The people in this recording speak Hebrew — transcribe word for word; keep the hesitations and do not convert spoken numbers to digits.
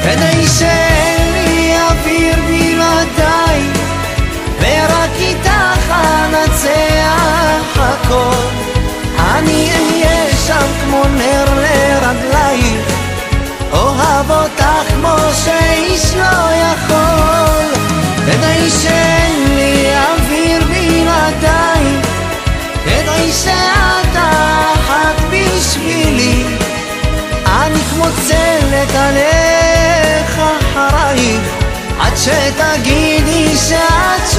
כדי שאין לי אוויר בלעדיי, ורק איתך אנצח הכל. אני אהיה שם כמו נר לרגלייך, אוהב אותך כמו שאיש לא יכול. כדי שאין לי אוויר בלעדיי, כדי שאת אחת בשבילי, אני כמו צלת עליך אחרייך, עד שתגידי שאת